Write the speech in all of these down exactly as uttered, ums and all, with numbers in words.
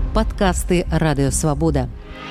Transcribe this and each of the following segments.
Падкасты радыёвабода.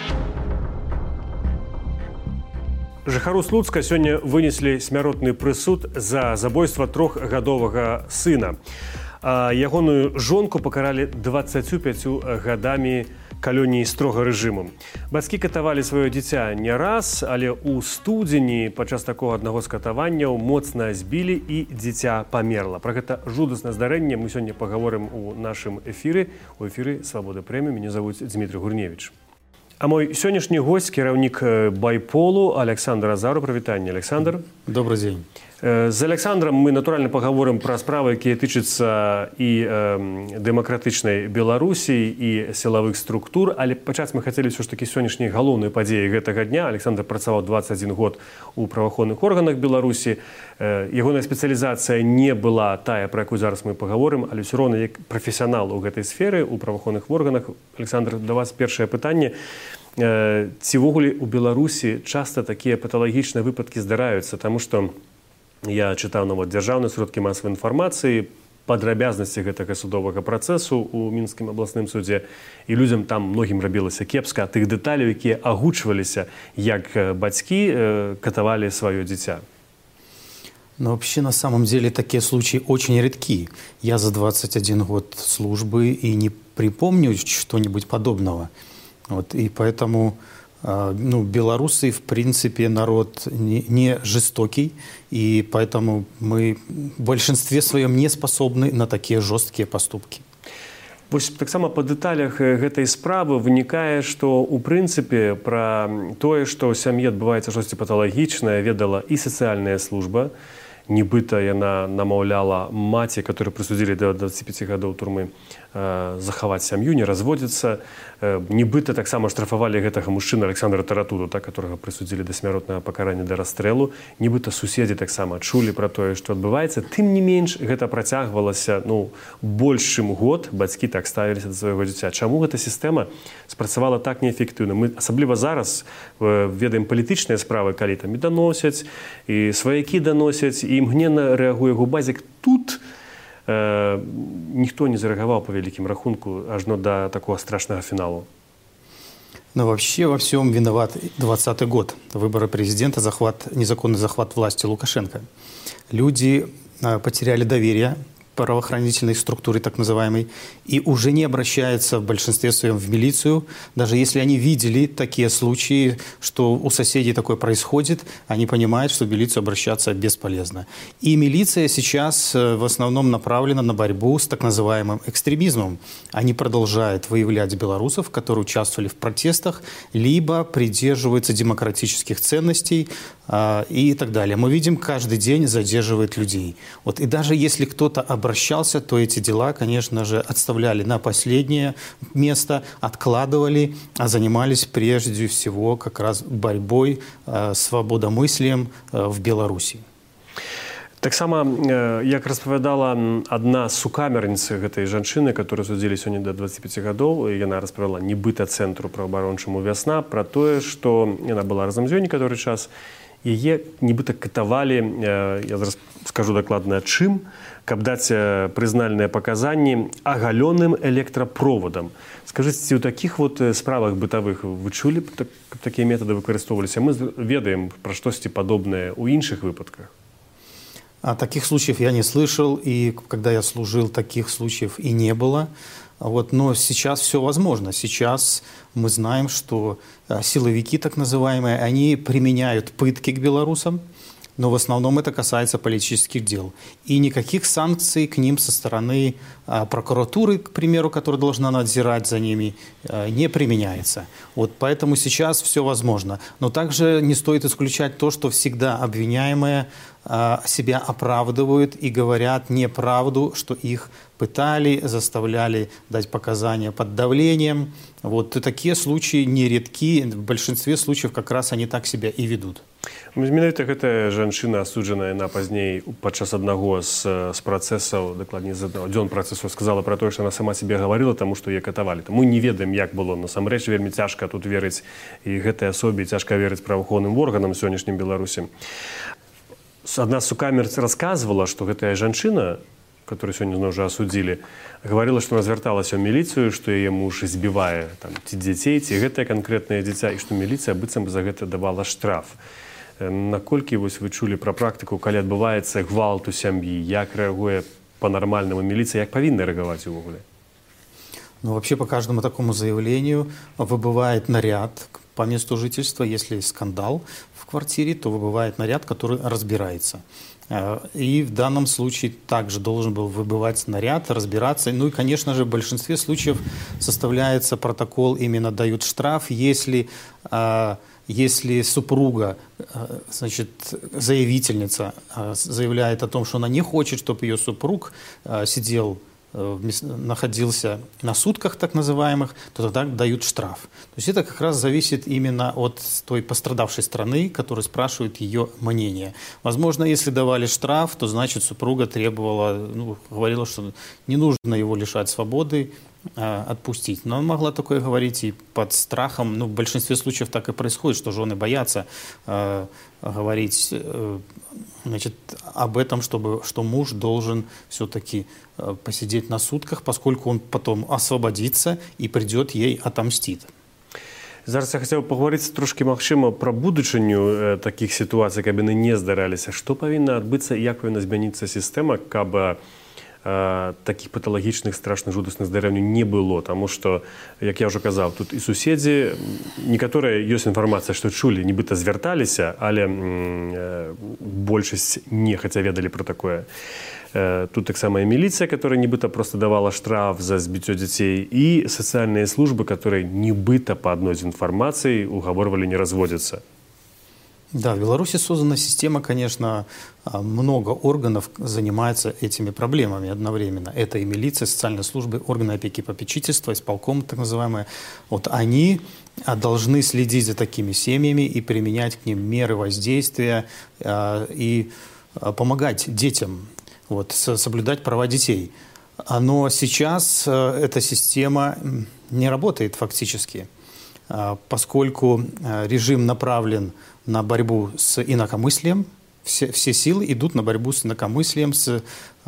Жыхару Слуцка сёння вынеслі смяротны прысуд за забойства трохгадовага сына. А ягоную жонку пакаралі дваццаццю пяццю гадамі калоніі строга рэжыму. Бацькі катавалі сваё дзіця не раз, але ў студзені падчас такога аднаго з катаванняў моцна збілі і дзіця памерла. Пра гэта жудаснае здарэнне мы сёння пагаворым у нашым эфіры. У эфіры «Свабода Прэміум». Мяне завуць Дмітрий Гурневіч. А мой сённяшні госць, кіраўнік байполу Александр Азару. Прывітанне, Александр. Добрый дзень. З Александром мы, натуральна, пагаворым пра справы, якія тычацца і э, дэмакратычнай Беларусі, і сілавых структур, але пачаць мы хацелі ўсё ж такі сённяшняй галоўнай падзеі гэтага дня. Александр працаваў дваццаць адзін год у праваахоўных органах Беларусі. Э, ягоная спецыялізацыя не была тая, пра якую зараз мы пагаворым, але ўсё роўна як прафесіянал у гэтай сферы, у праваахоўных органах. Александр, да вас першае пытанне. Э, ці ўвогуле у Беларусі часта такія паталагічныя выпадкі здараюцца, таму што я чытаў нават дзяржаўныя сродкі масавай інфармацыі, падрабязнасці гэтага судовага працэсу ў мінскім абласным судзе, і людзям там многім рабілася кепска ад тых дэталяў, якія агучваліся, як бацькі катавалі сваё дзіця. Но вообще на самом деле такие случаи очень редки. Я за двадцать один год службы и не припомню что-нибудь подобного. Вот, и поэтому ну, белорусы, в принципе, народ не, не жестокий, и поэтому мы в большинстве своем не способны на такие жесткие поступки. Вось таксама па дэталях гэтай справы вынікае, што ў прынцыпе пра тое, што ў сям'і адбываецца штосьці паталагічнае, ведала і сацыяльная служба. Нібыта яна намаўляла маці, которую прысудзілі да дваццаці пяці гадоў турмы, захаваць сям'ю, не разводзіцца. Нібыта таксама штрафавалі гэтага мужчыну Александра Таратуду, так, которого прысудзілі да смяротнага пакарання, да расстрэлу. Нібыта суседзі таксама чулі пра тое, што адбываецца. Тым не менш, гэта працягвалася ну, больш чым год. Бацькі так ставіліся да свайго дзіця. Чаму гэта сістэма спрацавала так неэфектыўна? Мы асабліва зараз ведаем палітычныя справы, калі там і даносяць, і сваякі даносяць, і імгненна рэагуе губазік. Тут э, ніхто не зарэагаваў по вялікім рахунку ажно до такого страшного фіналу. Но вообще во всем виноват двадцатый год. Выборы президента, захват, незаконный захват власти Лукашенко. Люди э, потеряли доверие правоохранительной структуры, так называемой, и уже не обращаются в большинстве своем в милицию. Даже если они видели такие случаи, что у соседей такое происходит, они понимают, что в милицию обращаться бесполезно. И милиция сейчас в основном направлена на борьбу с так называемым экстремизмом. Они продолжают выявлять белорусов, которые участвовали в протестах, либо придерживаются демократических ценностей э, и так далее. Мы видим, каждый день задерживают людей. Вот, и даже если кто-то обращается обращался, то эти дела, конечно же, отставляли на последнее место, откладывали, а занимались прежде всего как раз борьбой, э, свободомыслием э, в Беларуси. Таксама, як распавядала адна з сукамерніц гэтай жанчыны, которую судзілі сёння да дваццаці пяці гадоў, яна распавяла нібыта цэнтру праваабарончаму «Вясна» пра тое, што яна была разам з ёй некаторы час, яе нібыта катавалі, я зараз скажу дакладна чым, каб даць прызнальныя паказанні агалёным электрапроводам. Скажыце, ці ў такіх вот справах бытавых вы чулі, каб такія метады выкарыстоўваліся? Мы ведаем пра штосьці падобнае ў іншых выпадках. А таких случаев я не слышал, и когда я служил, таких случаев и не было. Вот, но сейчас все возможно. Сейчас мы знаем, что силовики, так называемые, они применяют пытки к белорусам, но в основном это касается политических дел. И никаких санкций к ним со стороны а, прокуратуры, к примеру, которая должна надзирать за ними, а, не применяется. Вот поэтому сейчас все возможно. Но также не стоит исключать то, что всегда обвиняемые а, себя оправдывают и говорят неправду, что их пытали, заставляли дать показания под давлением. Вот и такие случаи нередки. В большинстве случаев как раз они так себя и ведут. Менавіта гэтая жанчына, асуджаная на пазней падчас аднаго з, з працэсаў, дакладней з аднаго дзён працэсу, сказала пра тое, што она сама себе гаварыла, таму што яе катавалі. Мы не ведаем, як было. Насамрэч вельмі цяжка тут верыць і гэтай асобе, цяжка верыць праваахоўным органам сённяшнім Беларусі. Адна з сукамерц расказвала, што гэтая жанчына, который сегодня уже осудили, говорила, что она зверталась в милицию, что ее муж избивает там, те детей, те гэтае конкретное дитя, и что милиция быццам бы за это давала штраф. Наколькі вось вы чулі пра практыку, калі адбываецца гвалт у сям'і, як рэагуе по-нормальному милиция, як павінна рэагаваць увогуле? Ну, вообще по каждому такому заявлению выбывает наряд по месту жительства. Если скандал в квартире, то выбывает наряд, который разбирается. И в данном случае также должен был выбывать наряд, разбираться. Ну и, конечно же, в большинстве случаев составляется протокол, именно дают штраф, если, если супруга, значит, заявительница заявляет о том, что она не хочет, чтобы ее супруг сидел, находился на сутках так называемых, то тогда дают штраф. То есть это как раз зависит именно от той пострадавшей страны, которая спрашивает ее мнение. Возможно, если давали штраф, то значит супруга требовала, ну, говорила, что не нужно его лишать свободы, а, отпустить. Но она могла такое говорить и под страхом, ну, в большинстве случаев так и происходит, что жены боятся э, говорить э, значит, об этом, чтобы, что муж должен все-таки э, посидеть на сутках, поскольку он потом освободится и придет ей отомстит. Зараз я хотел поговорить трошки, магчыма, про будучыню э, таких ситуаций, каб яны не здараліся. Што павінна адбыцца і як павінна змяніцца сістэма, каб э, таких паталагічных, страшных, жудасных здарэнняў не было, тому что, як я уже казаў, тут і суседзі, некаторыя ёсць інфармацыя, што чулі, нібыта звярталіся, але э, большасць не, хаця ведалі про такое. Тут таксама і міліцыя, которая нібыта просто давала штраф за збіццё дзяцей, і сацыяльныя службы, которые нібыта по одной из информаций угаворвалі не разводиться. Да, в Беларуси создана система, конечно, много органов занимаются этими проблемами одновременно. Это и милиция, социальные службы, органы опеки и попечительства, исполком так называемые. Вот они должны следить за такими семьями и применять к ним меры воздействия и помогать детям, вот, соблюдать права детей. Но сейчас эта система не работает фактически, поскольку режим направлен на борьбу с инакомыслием, все, все силы идут на борьбу с инакомыслием, с,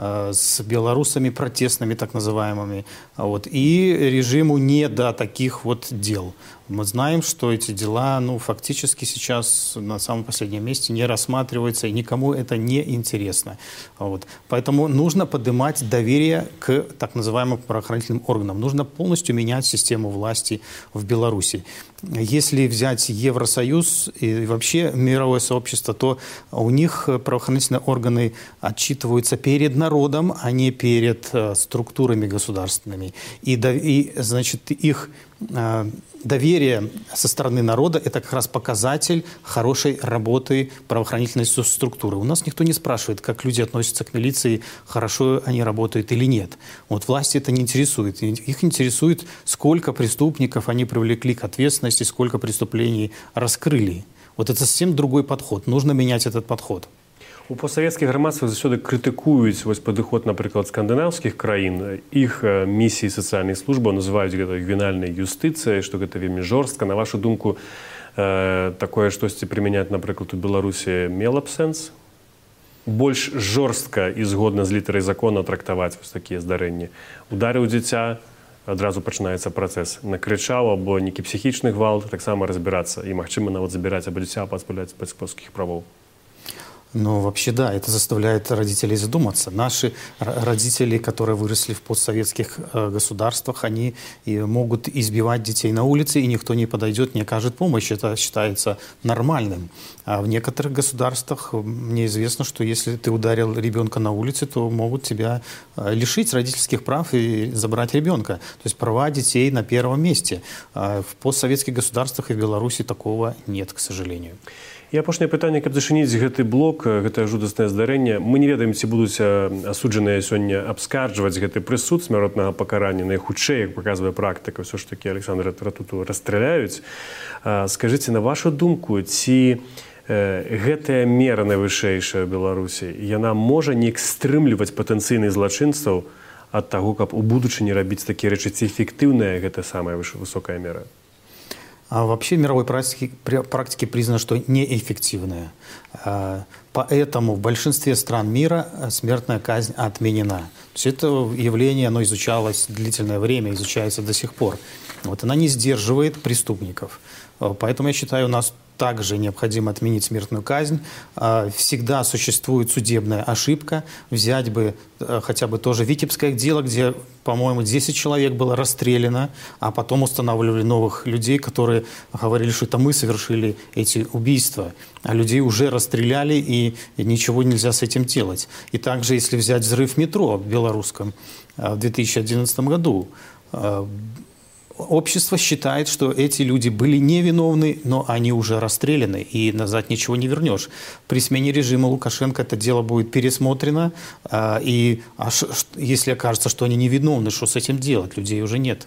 с белорусами протестными так называемыми, вот, и режиму не до таких вот дел. Мы знаем, что эти дела, ну, фактически сейчас на самом последнем месте не рассматриваются, и никому это не интересно. Вот. Поэтому нужно поднимать доверие к так называемым правоохранительным органам. Нужно полностью менять систему власти в Беларуси. Если взять Евросоюз и вообще мировое сообщество, то у них правоохранительные органы отчитываются перед народом, а не перед э, структурами государственными. И, и значит, их э, доверие со стороны народа – это как раз показатель хорошей работы правоохранительной структуры. У нас никто не спрашивает, как люди относятся к милиции, хорошо они работают или нет. Вот власти это не интересует. Их интересует, сколько преступников они привлекли к ответственности, сколько преступлений раскрыли. Вот это совсем другой подход. Нужно менять этот подход. У постсавецкіх грамадствах заўсёды крытыкуюць вось падыход, напрыклад, скандынаўскіх краін. Іх місіі сацыяльнай службы называюць гэта ювенальнай юстыцыяй, што гэта вельмі жорстка. На вашу думку, такое штосьці прымяняць, напрыклад, у Беларусі мела б сэнс? Больш жорстка і згодна з літарай закона трактаваць вось такія здарэнні. Ударыў дзіця, адразу пачынаецца працэс. Накрычаў або нейкі псіхічны гвалт, таксама разбірацца. І магчыма нават забіраць або дзіця пазбаўляць бацькоўскіх правоў. Ну, вообще, да, это заставляет родителей задуматься. Наши родители, которые выросли в постсоветских э, государствах, они и могут избивать детей на улице, и никто не подойдет, не окажет помощи. Это считается нормальным. А в некоторых государствах мне известно, что если ты ударил ребенка на улице, то могут тебя э, лишить родительских прав и забрать ребенка. То есть права детей на первом месте. А в постсоветских государствах и в Беларуси такого нет, к сожалению. І апошняе пытанне, каб зачыніць гэты блок, гэтае жудаснае здарэнне. Мы не ведаем, ці будуць асуджаныя сёння абскарджваць гэты прысуд смяротнага пакарання. Найхутчэй, як паказвае практыка, ўсё ж такі Александра Ратуту расстраляюць. Скажыце, на вашу думку, ці гэтая мера найвышэйшая ў Беларусі, яна можа неяк стрымліваць патэнцыйных злачынцаў ад таго, каб у будучыні рабіць такія рэчы, ці эфектыўная гэта самая высокая мера? А вообще в мировой практике, практике признано, что неэффективная. Поэтому в большинстве стран мира смертная казнь отменена. То есть это явление, оно изучалось длительное время, изучается до сих пор. Вот, она не сдерживает преступников. Поэтому я считаю, у нас также необходимо отменить смертную казнь. Всегда существует судебная ошибка. Взять бы хотя бы тоже Витебское дело, где, по-моему, десять человек было расстреляно, а потом устанавливали новых людей, которые говорили, что это мы совершили эти убийства. А людей уже расстреляли, и ничего нельзя с этим делать. И также, если взять взрыв метро в белорусском в две тысячи одиннадцатом году, общество считает, что эти люди были невиновны, но они уже расстреляны, и назад ничего не вернешь. При смене режима Лукашенко это дело будет пересмотрено, и а ш, если окажется, что они невиновны, что с этим делать? Людей уже нет.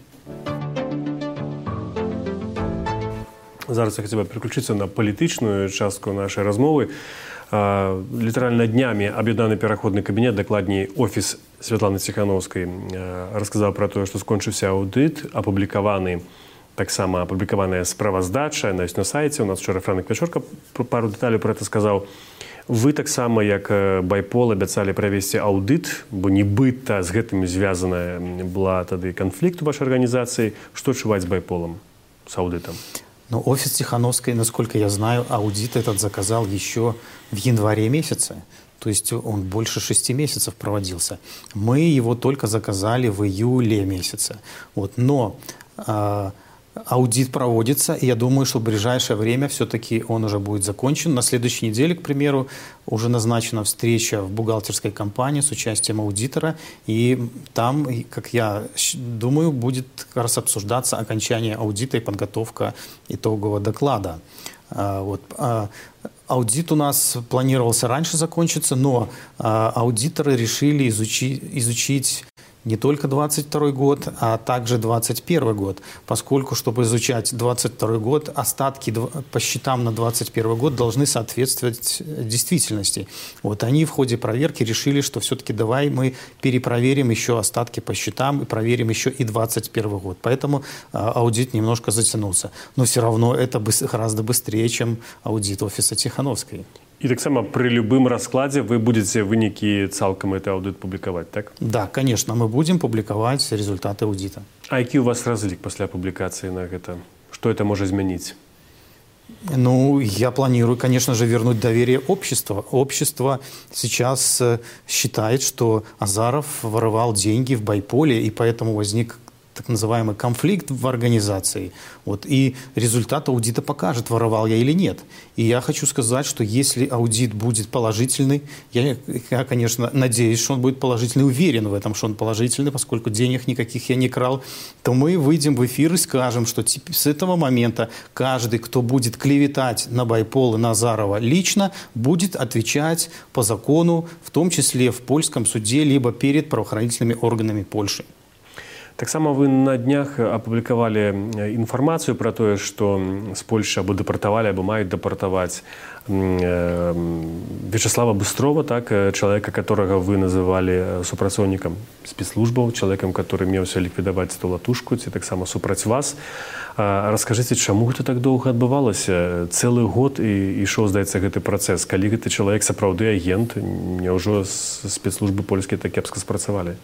Зараз я хотів би переключитися на політичну частку нашої розмови. Літаральна днями об'єднаний переходний кабінет, докладней офіс Святланы Тихановской, рассказал про то, что скончился аудит, опубликованы, так само опубликованная справоздача, она есть на сайте. У нас вчера Франк Вечорка пару деталей про это сказал. Вы так само, як Байпол, обяцали провести аудит, бо нібыта з гэтым звязана была тады конфликт у вашей организации. Что чувать с Байполом, с аудитом? Ну, офис Тихановской, насколько я знаю, аудит этот заказал еще в январе месяце. То есть он больше шести месяцев проводился. Мы его только заказали в июле месяце. Вот. Но э, аудит проводится, и я думаю, что в ближайшее время все-таки он уже будет закончен. На следующей неделе, к примеру, уже назначена встреча в бухгалтерской компании с участием аудитора. И там, как я думаю, будет как раз обсуждаться окончание аудита и подготовка итогового доклада. Э, вот. Аудит у нас планировался раньше закончиться, но а, аудиторы решили изучить, изучить не только двадцать второй год, а также двадцать первый год, поскольку, чтобы изучать двадцать второй год, остатки по счетам на двадцать первый год должны соответствовать действительности. Вот они в ходе проверки решили, что все-таки давай мы перепроверим еще остатки по счетам и проверим еще и двадцать первый год. Поэтому а, аудит немножко затянулся. Но все равно это быс- гораздо быстрее, чем аудит офиса Тихановской. И так само при любым раскладе вы будете вынікі цалкам этот аудит публиковать, так? Да, конечно, мы будем публиковать результаты аудита. А який у вас разлік після публикации на это? Что это может изменить? Ну, я планирую, конечно же, вернуть доверие общества. Общество сейчас считает, что Азаров воровал деньги в Байполе, и поэтому возник так называемый конфликт в организации. Вот, и результат аудита покажет, воровал я или нет. И я хочу сказать, что если аудит будет положительный, я, я, конечно, надеюсь, что он будет положительный, уверен в этом, что он положительный, поскольку денег никаких я не крал, то мы выйдем в эфир и скажем, что с этого момента каждый, кто будет клеветать на Байпол и на Азарова лично, будет отвечать по закону, в том числе в польском суде, либо перед правоохранительными органами Польши. Так само вы на днях опубликовали информацию про то, что с Польши або депортовали, або мають депортовать Вячеслава Быстрова, так, человека, которого вы называли супрацоўнікам спецслужбаў, человеком, который меўся ліквідаваць эту латушку, ці так само супраць вас. Раскажите, чаму гэта так доўга адбывалася? Цэлы год і ішоў, здаецца, гэты працэс. Калі гэты чалавек сапраўды агент, няўжо спецслужбы польскія так кепска спрацавалі?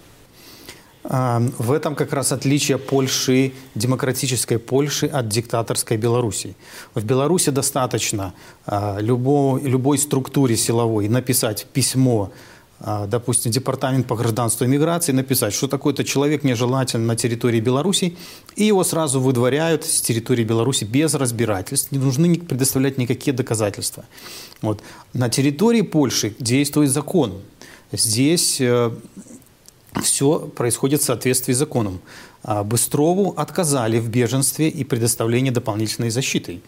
В этом как раз отличие Польши, демократической Польши от диктаторской Беларуси. В Беларуси достаточно любой, любой структуре силовой написать письмо, допустим, Департамент по гражданству и миграции, написать, что такой-то человек нежелателен на территории Беларуси, и его сразу выдворяют с территории Беларуси без разбирательств, не нужны предоставлять никакие доказательства. Вот. На территории Польши действует закон. Здесь все происходит в соответствии с законом. Быстрову отказали в беженстве и предоставлении дополнительной защиты.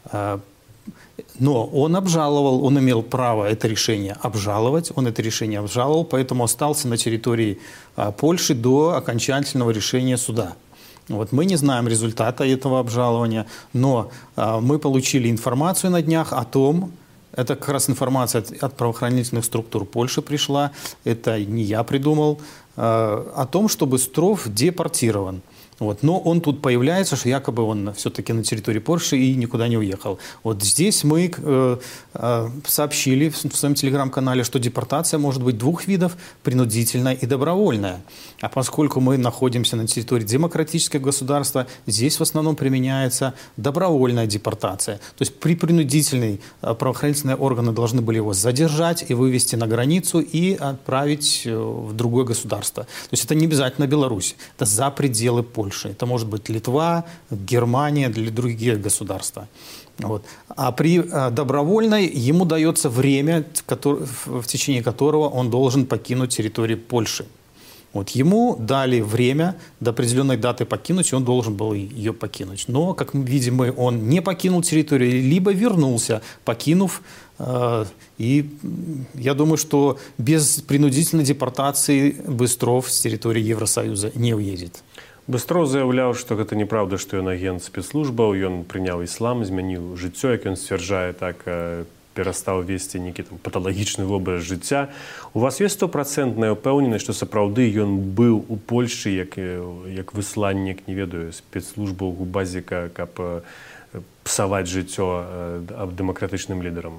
Но он обжаловал, он имел право это решение обжаловать, он это решение обжаловал, поэтому остался на территории Польши до окончательного решения суда. Вот мы не знаем результата этого обжалования, но мы получили информацию на днях о том, это как раз информация от, от правоохранительных структур Польши пришла, это не я придумал, э, о том, что Быстров депортирован. Вот. Но он тут появляется, что якобы он все-таки на территории Польши и никуда не уехал. Вот здесь мы э, э, сообщили в своем телеграм-канале, что депортация может быть двух видов – принудительная и добровольная. А поскольку мы находимся на территории демократического государства, здесь в основном применяется добровольная депортация. То есть при принудительной правоохранительные органы должны были его задержать и вывести на границу и отправить в другое государство. То есть это не обязательно Беларусь, это за пределы Польши. Это может быть Литва, Германия или другие государства. Вот. А при а, добровольной ему дается время, который, в, в течение которого он должен покинуть территорию Польши. Вот. Ему дали время до определенной даты покинуть, и он должен был ее покинуть. Но, как мы видим, он не покинул территорию, либо вернулся, покинув. Э, и я думаю, что без принудительной депортации Быстров с территории Евросоюза не уедет. Быстров заяўляў, што гэта неправда, што ён агент спецслужбаў, ён прыняў іслам, змяніў жыццё, як ён сцвярджае, так перастаў весці нейкі там паталагічны вобраз жыцця. У вас ёсць стопроцентная ўпэўненасць, што сапраўды ён быў у Польшчы як, як высланнік, не ведаю, спецслужбаў Губазіка, каб псаваць жыццё дэмакратычным лідарам?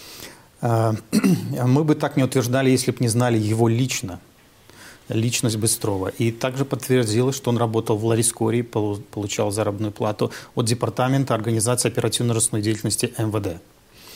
Мы бы так не утверждали, если бы не знали его лично. Личность Быстрова. И также подтвердилось, что он работал в Ларискории, получал заработную плату от Департамента организации оперативно-розыскной деятельности эм вэ дэ.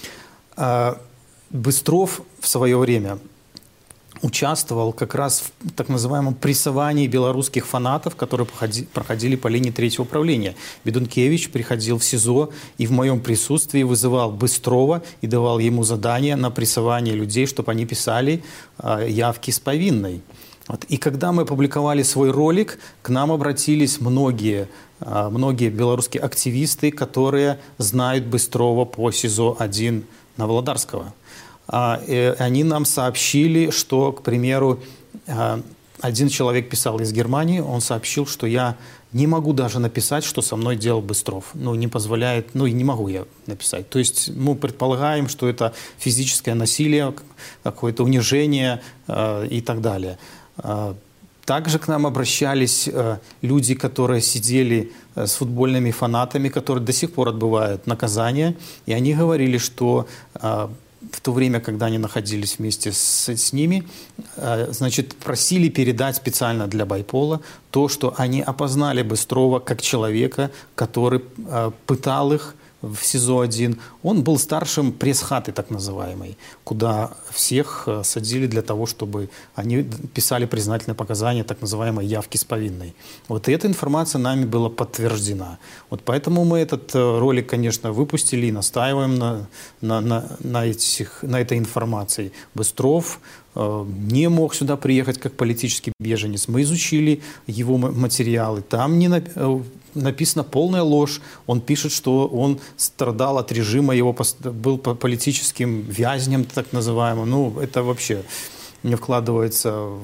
Быстров в свое время участвовал как раз в так называемом прессовании белорусских фанатов, которые проходили по линии третьего управления. Бедункевич приходил в СИЗО и в моем присутствии вызывал Быстрова и давал ему задание на прессование людей, чтобы они писали явки с повинной. Вот. И когда мы опубликовали свой ролик, к нам обратились многие, многие белорусские активисты, которые знают Быстрова по СИЗО один Новолодарского. И они нам сообщили, что, к примеру, один человек писал из Германии, он сообщил, что я не могу даже написать, что со мной делал Быстров. Ну, не позволяет, ну, и не могу я написать. То есть мы предполагаем, что это физическое насилие, какое-то унижение э, и так далее. Также к нам обращались люди, которые сидели с футбольными фанатами, которые до сих пор отбывают наказание. И они говорили, что в то время, когда они находились вместе с, с ними, значит, просили передать специально для Байпола то, что они опознали Быстрова как человека, который пытал их в СИЗО один. Он был старшим пресс-хаты, так называемой, куда всех садили для того, чтобы они писали признательные показания, так называемой явки с повинной. Вот и эта информация нами была подтверждена. Вот поэтому мы этот ролик, конечно, выпустили и настаиваем на, на, на, на, этих, на этой информации. Быстров э, не мог сюда приехать как политический беженец. Мы изучили его материалы. Там не написано... Написана полная ложь. Он пишет, что он страдал от режима, его был политическим вязнем, так называемым. Ну, это вообще не вкладывается в,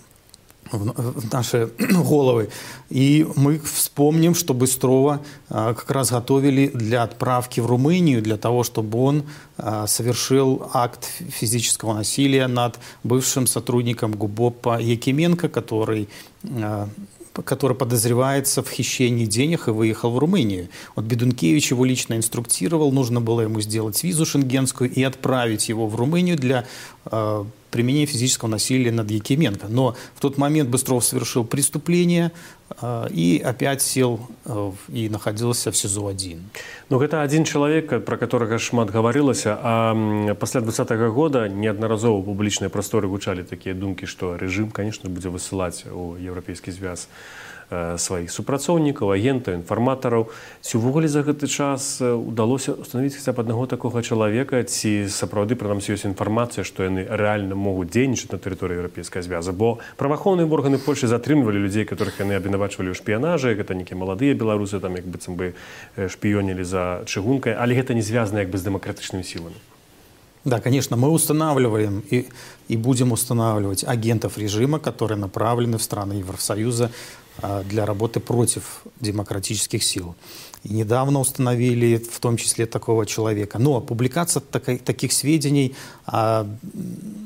в наши головы. И мы вспомним, что Быстрова а, как раз готовили для отправки в Румынию, для того, чтобы он а, совершил акт физического насилия над бывшим сотрудником ГУБОПа Якименко, который... А, который подозревается в хищении денег и выехал в Румынию. Вот Бедункевич его лично инструктировал, нужно было ему сделать визу шенгенскую и отправить его в Румынию для э, применения физического насилия над Якименко. Но в тот момент Быстров совершил преступление э, и опять сел э, и находился в СИЗО один. Ну, это один человек, про которого шмат говорилася, а пасля двадцатага года неаднаразова ў публічнай прасторы гучалі такія думкі, што рэжым, конечно, будзе высылаць у еўрапейскі звяз сваіх супрацоўнікаў, агентаў, інфарматараў. Ці ўвогуле за гэты час удалося установіць хаця б аднаго такога чалавека, ці сапраўды прынамсі ёсць інфармацыя, што яны рэальна могуць дзейнічаць на тэрыторыі еўрапейскага звяза? Бо праваахоўныя органы Польшчы затрымлівалі людзей, которых яны абвінавачвалі ў шпіянажы, гэта нейкія маладыя беларусы, там як быццам бы шпіёнілі за чыгункай, але гэта не звязана як бы з дэмакратычнымі сіламі. Да, конечно, мы устанавливаем и, и будем устанавливать агентов режима, которые направлены в страны Евросоюза для работы против демократических сил. И недавно установили в том числе такого человека. Но публикация таких сведений,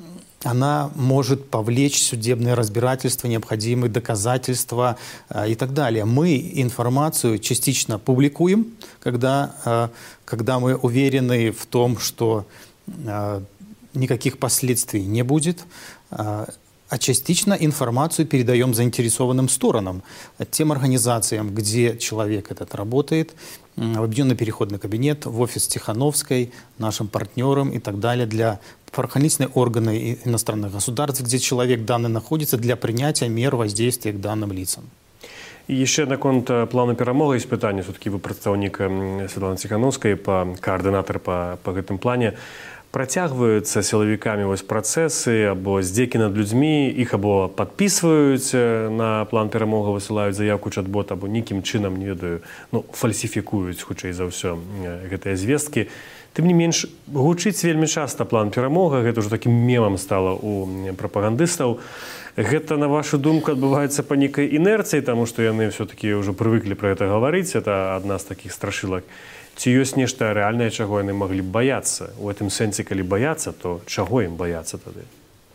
она может повлечь судебное разбирательство, необходимые доказательства э, и так далее. Мы информацию частично публикуем, когда, э, когда мы уверены в том, что э, никаких последствий не будет, э, а частично информацию передаем заинтересованным сторонам, тем организациям, где человек этот работает, в Объединенный переходный кабинет, в офис Тихановской, нашим партнерам и так далее, для правоохранительные органы иностранных государств, где человек данный находится, для принятия мер воздействия к данным лицам. І ще наконт плану перамоги есть питання. Все-таки вы представник Светланы Тихановской, по, координатор по, по гэтым плане. Працягваюцца силовиками вось працэсы або здзекі над людзьмі, іх або падпісваюць на план перамоги, высылаюць заявку чат-бот, або нейкім чынам, не ведаю, ну, фальсіфікуюць, хутчэй за ўсё, гэтыя звесткі. Тым не менш, гучыць вельмі часта план перамога, гэта ўжо такім мемам стала у прапагандыстаў. Гэта, на вашу думку, адбываецца па нейкай інерцыі, таму што яны ўсё-такі ўжо прывыклі пра гэта гаварыць, это адна з такіх страшылак. Ці ёсць нешта рэальнае, чаго яны маглі б баяцца? У гэтым сэнсе, калі баяцца, то чаго ім баяцца тады?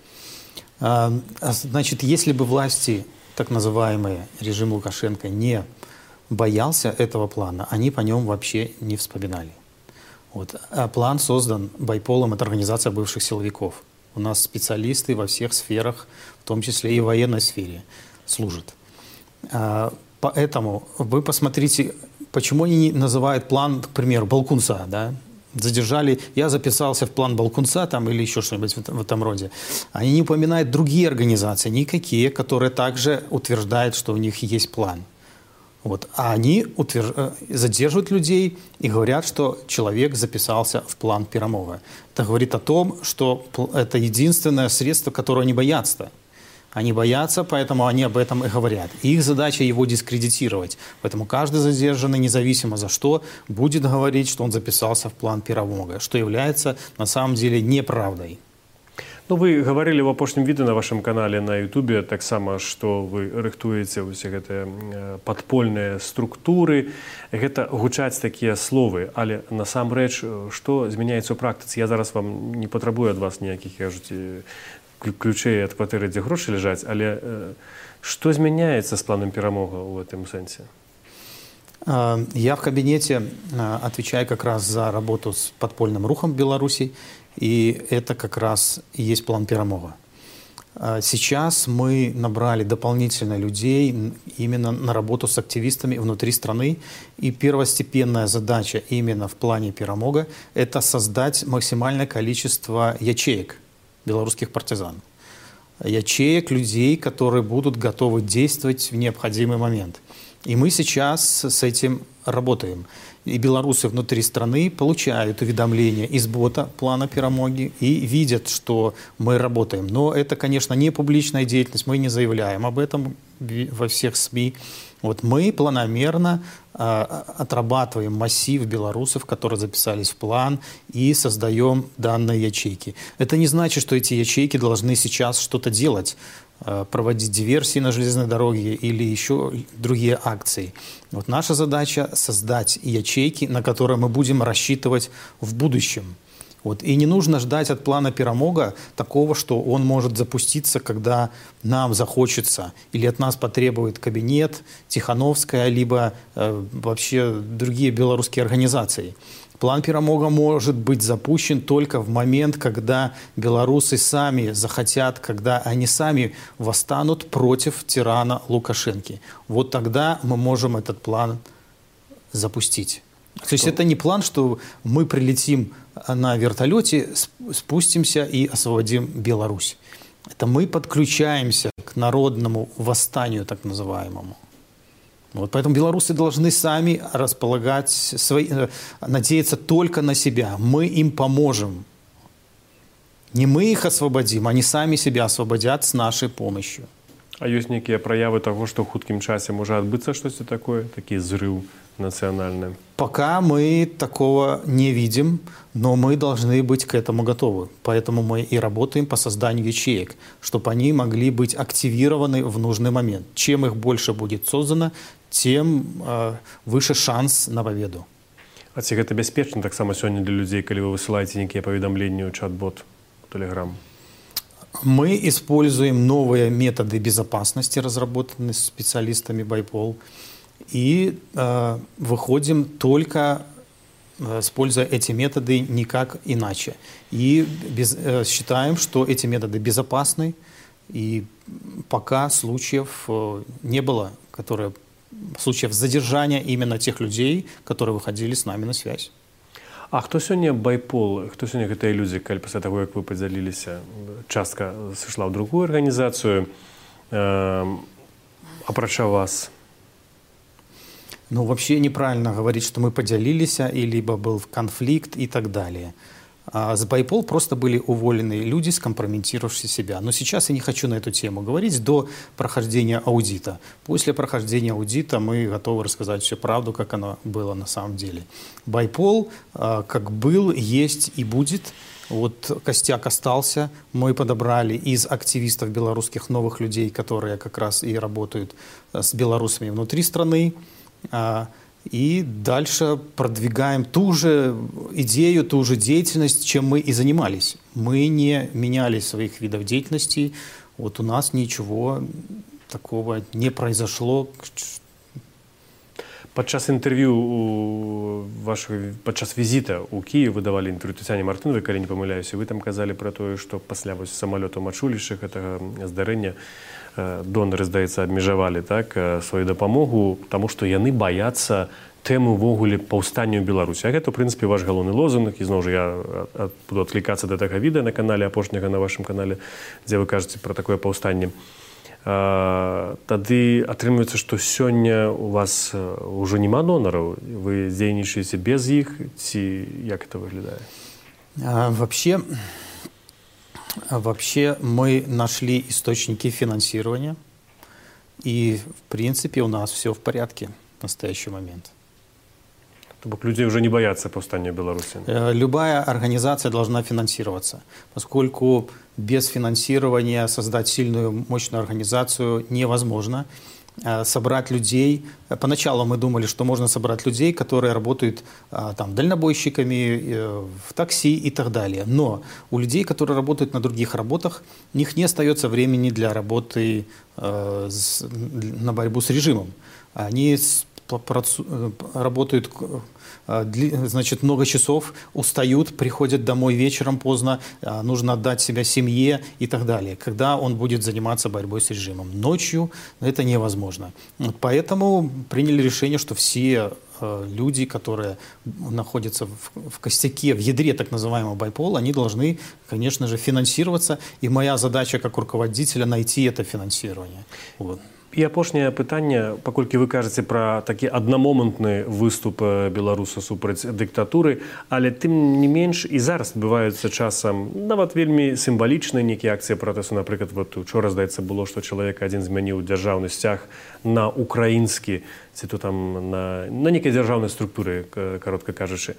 А, значит, если бы власти, так называемые, режим Лукашенко, не боялся этого плана, они по нем вообще не вспоминали. Вот. А план создан Байполом, это организация бывших силовиков. У нас специалисты во всех сферах, в том числе и в военной сфере, служат. А, поэтому вы посмотрите, почему они называют план, к примеру, Балкунца, да? Задержали, я записался в план Балкунца там, или еще что-нибудь в, в этом роде. Они не упоминают другие организации, никакие, которые также утверждают, что у них есть план. Вот. А они утверж... задерживают людей и говорят, что человек записался в план перамога. Это говорит о том, что это единственное средство, которое они боятся. Они боятся, поэтому они об этом и говорят. И их задача его дискредитировать. Поэтому каждый задержанный, независимо за что, будет говорить, что он записался в план перамога, что является на самом деле неправдой. Ну, вы говорили в апошнім відэо на вашем канале на Ютубе таксама, што вы рыхтуеце ўсе гэтыя падпольныя структуры. Гэта гучаць такія словы, але насамрэч, што змяняецца ў практыцы? Я зараз вам не патрабую ад вас ніякіх, кажуць, ключей от квартиры, где гроши лежать, але э, что изменяется с планом перамога в этом сенсе? Я в кабинете отвечаю как раз за работу с подпольным рухом в Беларуси, и это как раз и есть план перамога. Сейчас мы набрали дополнительно людей именно на работу с активистами внутри страны, и первостепенная задача именно в плане перамога – это создать максимальное количество ячеек белорусских партизан. Ячеек людей, которые будут готовы действовать в необходимый момент. И мы сейчас с этим работаем. И белорусы внутри страны получают уведомления из бота плана перамоги и видят, что мы работаем. Но это, конечно, не публичная деятельность, мы не заявляем об этом во всех СМИ. Вот мы планомерно э, отрабатываем массив белорусов, которые записались в план, и создаем данные ячейки. Это не значит, что эти ячейки должны сейчас что-то делать, э, проводить диверсии на железной дороге или еще другие акции. Вот наша задача — создать ячейки, на которые мы будем рассчитывать в будущем. Вот. И не нужно ждать от плана перамога такого, что он может запуститься, когда нам захочется, или от нас потребует кабинет, Тихановская, либо э, вообще другие белорусские организации. План перамога может быть запущен только в момент, когда белорусы сами захотят, когда они сами восстанут против тирана Лукашенко. Вот тогда мы можем этот план запустить. То есть это не план, что мы прилетим на вертолете, спустимся и освободим Беларусь. Это мы подключаемся к народному восстанию, так называемому. Вот поэтому белорусы должны сами располагать, свои, надеяться только на себя. Мы им поможем. Не мы их освободим, они сами себя освободят с нашей помощью. А есть некие проявы того, что в хуткім часе может отбыться что-то такое, такие взрыв национальный? Пока мы такого не видим, но мы должны быть к этому готовы. Поэтому мы и работаем по созданию ячеек, чтобы они могли быть активированы в нужный момент. Чем их больше будет создано, тем э, выше шанс на победу. А ці гэта бяспечна таксама сёння для людзей, калі вы высылаеце нейкія паведамленні ў чат-бот, у Telegram? Мы используем новые методы безопасности, разработанные специалистами байпол, и э, выходим только, э, используя эти методы, никак иначе. И без, э, считаем, что эти методы безопасны, и пока случаев э, не было, которые, случаев задержания именно тех людей, которые выходили с нами на связь. А хто сёння байпол, хто сёння гэтыя людзі, калі пасля таго, як вы падзяліліся, частка сышла ў другую арганізацыю, э, апрача вас? Ну, вообще неправильно говорить, что мы поделились, и либо был конфликт и так далее. А с байпол просто были уволены люди, скомпрометировавшие себя. Но сейчас я не хочу на эту тему говорить до прохождения аудита. После прохождения аудита мы готовы рассказать всю правду, как оно было на самом деле. Байпол как был, есть и будет. Вот костяк остался, мы подобрали из активистов белорусских новых людей, которые как раз и работают с белорусами внутри страны. И дальше продвигаем ту же идею, ту же деятельность, чем мы и занимались. Мы не меняли своих видов деятельности. Вот у нас ничего такого не произошло. Падчас інтэрв'ю вашага падчас візіта ў Кіев вы давалі інтэрв'ю Тацяне Мартыновай, калі не памыляюся, вы там казалі пра тое, што пасля вось самалёту мачулішча гэтага здарэння донары, здаецца, абмежавалі так сваю дапамогу, таму што яны баяцца тэмы ўвогуле паўстання ў Беларусі. А гэта, у прынцыпе, ваш галоўны лозунг. І зноў жа я буду адклікацца да гэтага відэа на канале апошняга, на вашым канале, дзе вы кажаце пра такое паўстанне. Тады атрымліваецца, што сёння у вас ўжо няма донараў, вы дзейнічаеце без іх, ці як это выглядае? А, вообще, вообще мы нашли источники финансирования, и в принципе у нас все в порядке в настоящий момент. То бок людей уже не боятся повстания в Беларуси? Любая организация должна финансироваться, поскольку без финансирования создать сильную, мощную организацию невозможно. Собрать людей. Поначалу мы думали, что можно собрать людей, которые работают там, дальнобойщиками, в такси и так далее. Но у людей, которые работают на других работах, у них не остается времени для работы э, с, на борьбу с режимом. Они работают, значит, много часов, устают, приходят домой вечером поздно, нужно отдать себя семье и так далее. Когда он будет заниматься борьбой с режимом? Ночью это невозможно. Поэтому приняли решение, что все люди, которые находятся в костяке, в ядре так называемого байпол, они должны, конечно же, финансироваться. И моя задача как руководителя найти это финансирование. Вот. І апошняе пытанне, паколькі вы кажаце пра такі аднамомантны выступ беларуса супраць дыктатуры, але тым не менш і зараз адбываюцца часам нават вельмі сімвалічныя нейкія акцыі пратэсту. Напрыклад, вот учора, здаецца, было, што чалавек адзін змяніў дзяржаўны сцяг на украінскі, ці то там на, на нейкай дзяржаўнай структуры, каротка кажучы.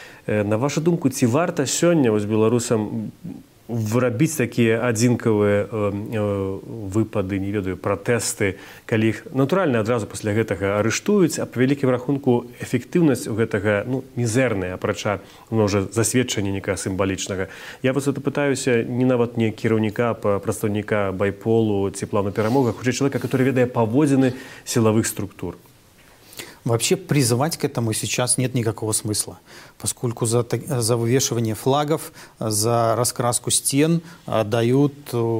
На вашу думку, ці варта сёння вось беларусам вырабіць такія адзінкавыя э, э, выпады, не ведаю, пратэсты, калі іх натуральна адразу пасля гэтага арыштуюць, а па вялікім рахунку эфектыўнасць у гэтага ну, мізэрная, апрача можа засведчання некага сімвалічнага. Я вас это пытаюся не нават не кіраўніка, прадстаўніка байполу ці плану перамога, хутчэй чалавека, который ведае паводзіны сілавых структур. Вообще призывать к этому сейчас нет никакого смысла, поскольку за, за вывешивание флагов, за раскраску стен дают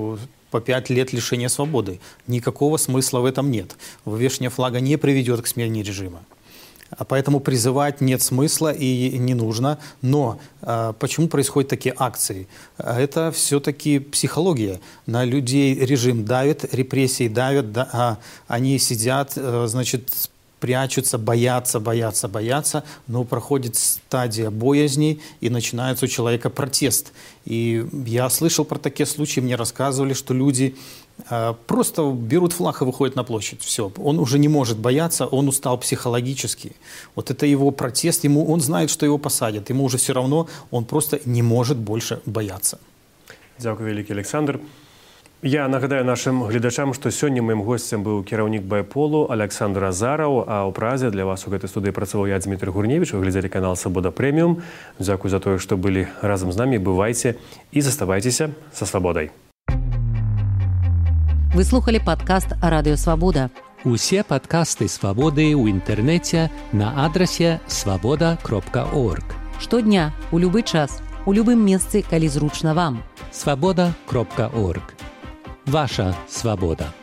по пять лет лишения свободы. Никакого смысла в этом нет. Вывешивание флага не приведет к смене режима. Поэтому призывать нет смысла и не нужно. Но а, почему происходят такие акции? Это все-таки психология. На людей режим давит, репрессии давят, да, а они сидят, значит, прячутся, боятся, боятся, боятся, но проходит стадия боязни, и начинается у человека протест. И я слышал про такие случаи, мне рассказывали, что люди э, просто берут флаг и выходят на площадь. Все, он уже не может бояться, он устал психологически. Вот это его протест, ему, он знает, что его посадят, ему уже все равно, он просто не может больше бояться. Дякую, великий Александр. Я нагадаю нашим глядачам, што сёння маім госцем быў кіраўнік байполу Александр Азараў, а ў Празе для вас у гэтай студыі працаваў я, Дмітрий Гурневіч. Вы глядзелі канал Свабода Прэміум. Дзякуй за тое, што былі разам з намі. Бывайце і заставайцеся са свабодай. Вы слухали падкаст Радыё Свабода. Усе падкасты Свабоды ў інтэрнэце на адрасе свабода кропка орг. Штодня, у любы час, у любым месцы, калі зручна вам. свабода кропка орг. Ваша свабода.